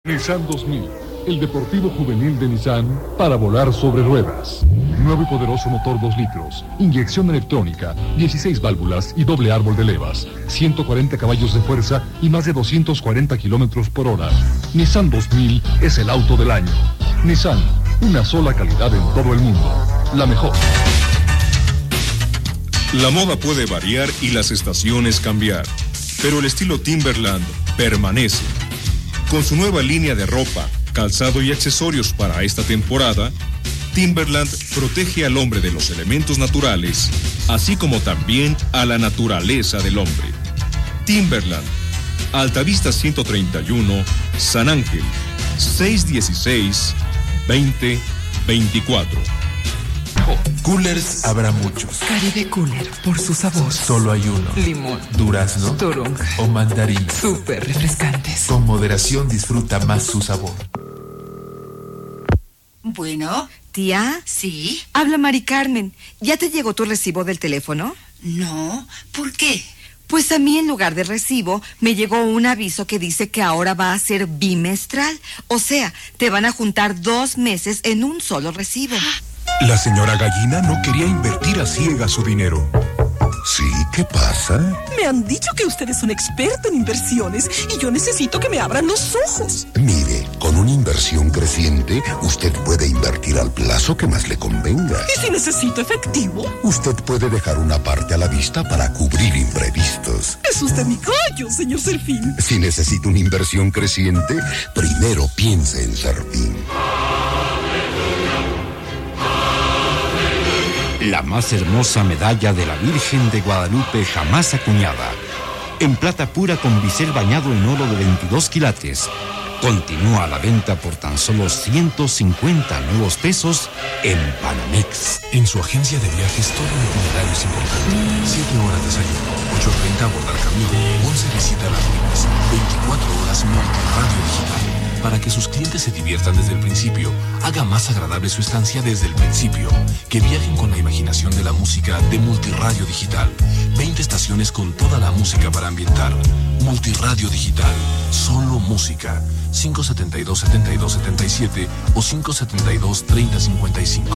Nissan 2000, el deportivo juvenil de Nissan para volar sobre ruedas. Nuevo y poderoso motor 2 litros, inyección electrónica, 16 válvulas y doble árbol de levas, 140 caballos de fuerza y más de 240 kilómetros por hora. Nissan 2000 es el auto del año. Nissan, una sola calidad en todo el mundo. La mejor. La moda puede variar y las estaciones cambiar, pero el estilo Timberland permanece. Con su nueva línea de ropa, calzado y accesorios para esta temporada, Timberland protege al hombre de los elementos naturales, así como también a la naturaleza del hombre. Timberland, Altavista 131, San Ángel, 616-2024. Coolers habrá muchos. Caribe Cooler, por su sabor. Solo hay uno. Limón. Durazno. Toronja. O mandarina. Súper refrescantes. Con moderación disfruta más su sabor. Bueno. Tía. ¿Sí? Habla Mari Carmen. ¿Ya te llegó tu recibo del teléfono? No. ¿Por qué? Pues a mí en lugar de recibo me llegó un aviso que dice que ahora va a ser bimestral. O sea, te van a juntar 2 meses en un solo recibo. La señora Gallina no quería invertir a ciegas su dinero. ¿Sí? ¿Qué pasa? Me han dicho que usted es un experto en inversiones y yo necesito que me abran los ojos. Mire, con una inversión creciente, usted puede invertir al plazo que más le convenga. ¿Y si necesito efectivo? Usted puede dejar una parte a la vista para cubrir imprevistos. Es usted mi gallo, señor Serfín. Si necesita una inversión creciente, primero piense en Serfín. La más hermosa medalla de la Virgen de Guadalupe jamás acuñada. En plata pura con bisel bañado en oro de 22 quilates. Continúa la venta por tan solo 150 nuevos pesos en Banamex. En su agencia de viajes todo el itinerario es importante. 7 horas desayuno, 8:30 abordar camión, 11 visita a las ruinas, 24 horas Multirradio Digital. Para que sus clientes se diviertan desde el principio, haga más agradable su estancia desde el principio. Que viajen con la imaginación de la música de Multirradio Digital. 20 estaciones con toda la música para ambientar. Multirradio Digital, solo música. 572-7277 o 572-3055.